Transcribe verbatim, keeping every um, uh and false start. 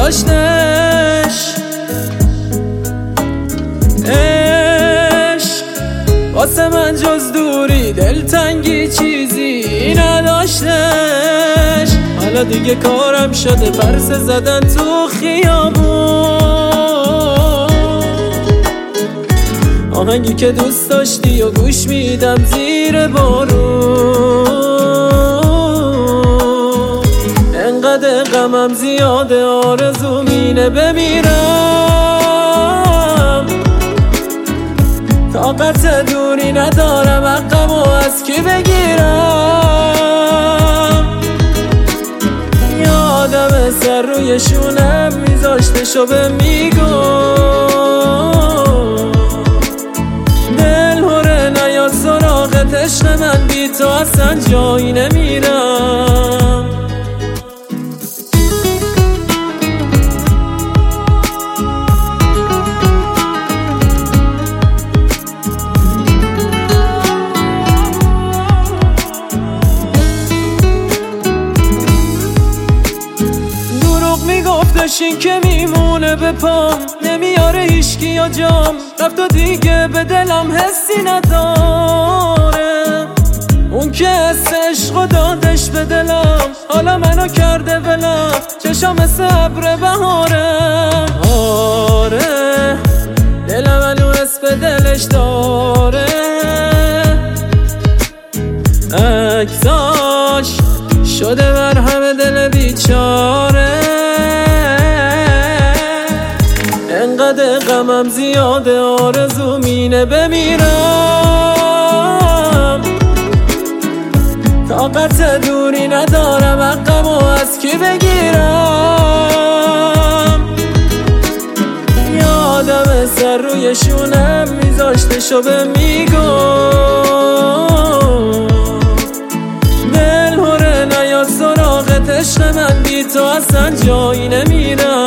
نداشتش. عشق واسه من جز دوری دلتنگی چیزی نداشتش. حالا دیگه کارم شده پرسه زدن تو خیابون، آهنگی که دوست داشتی و گوش میدم زیر بارون. انقدر غمم زیاده آرزو مینه بمیرم، طاقت دوری ندارم حقمو از کی بگیرم. یادم سر روی شونم میذاشتشو به میگم سراغت، عشق من بی تو اصلا جایی نمیرم. دروغ میگفتش این که میمونه به پام، نمیاره هیچکی یا جام، رفت و دیگه به دلم حسی نداره. اون که حس عشقو دادش به دلم، حالا منو کرده ولم، چشم مثل ابر بهارم. آره دلم هنوز حس به دلش داره، عکساش شده مرهم دل بیچاره. انقدر غمم زیاده آرزو مینه بمیرم، طاقت دوری ندارم حقمو از کی بگیرم. یادم سر روی شونم میذاشتشو به میگم دل هره نیاد سراغت، عشق من بی تو اصلا جایی نمیرم.